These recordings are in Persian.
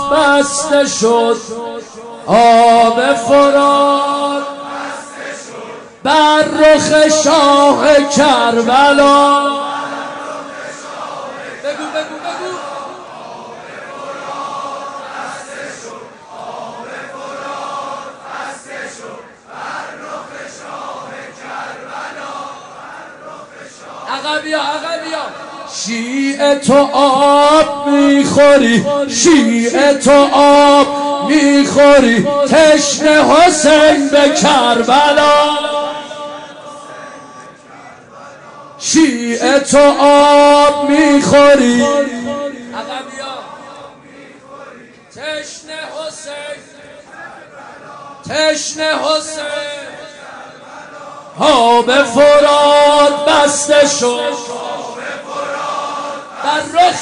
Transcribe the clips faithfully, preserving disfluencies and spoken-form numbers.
بسته شد، آب فرات بر رخ شاه کربلا. بگو بگو بگو. عقبیا عقبیا. شیعه تو آب میخوری، شیعه تو آب میخوری، تشنه حسین به کربلا. شیعه تو آب میخوری، عقبیا، تشنه حسین، تشنه حسین. آب فرات بسته شد بر رخ.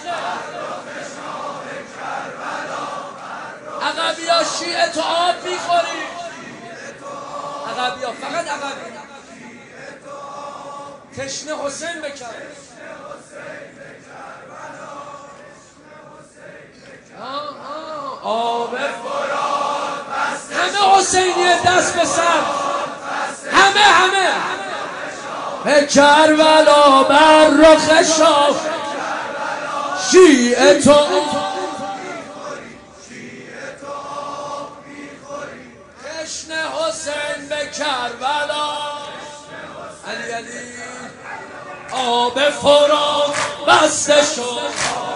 عقبیا شیعه تو آب میخوری، عقبیا فقط عقبیا. تشنه حسین بکر. آب فرات همه حسینیه، دست به سر، همه همه به کربلا بر رخ شاه. شیعه تو تشنه حسین به کربلا. علی علی. آب فرات بسته شد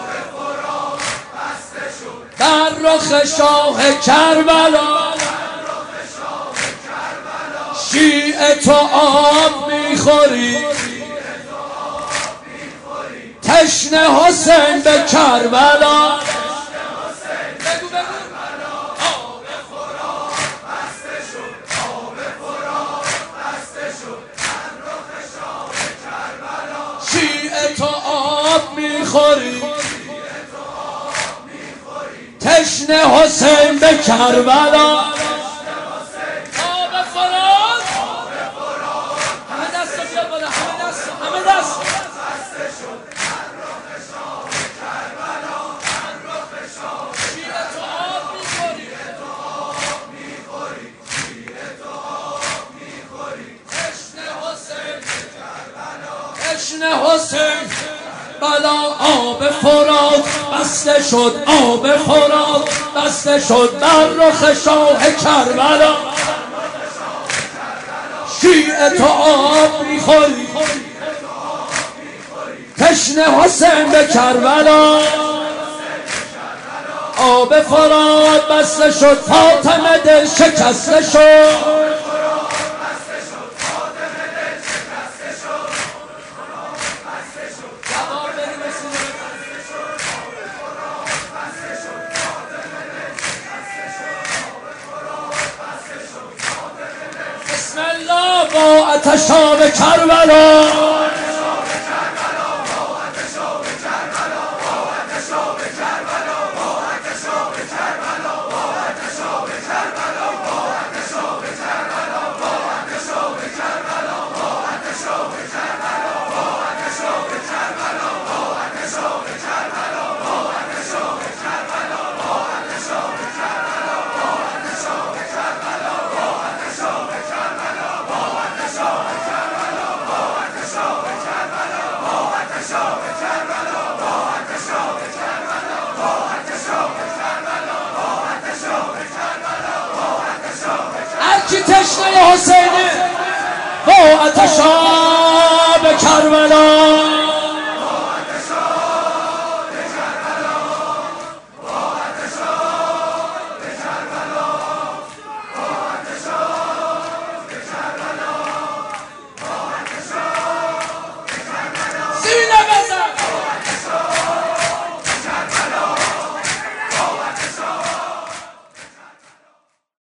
بر رخ شاه کربلا. شیعه تو آب میخوری، تشنه حسین به کربلا. بگو بگو. آب فرات بسته شد، آب فرات بسته شد بر رخ شاه کربلا. شیعه تو آب میخوری، تشنه حسین به کربلا. تشنه حسین بلا. آب فرات بسته شد، آب فرات بسته شد بر رخ شاه کربلا. شیعه تو آب میخوری، تشنه حسین به کربلا. آب فرات بسته شد، فاطمه دل شکسته شد. بسم الله با آتش آب کربلا. هرکی تشنه حسینه با آتش آب کربلا.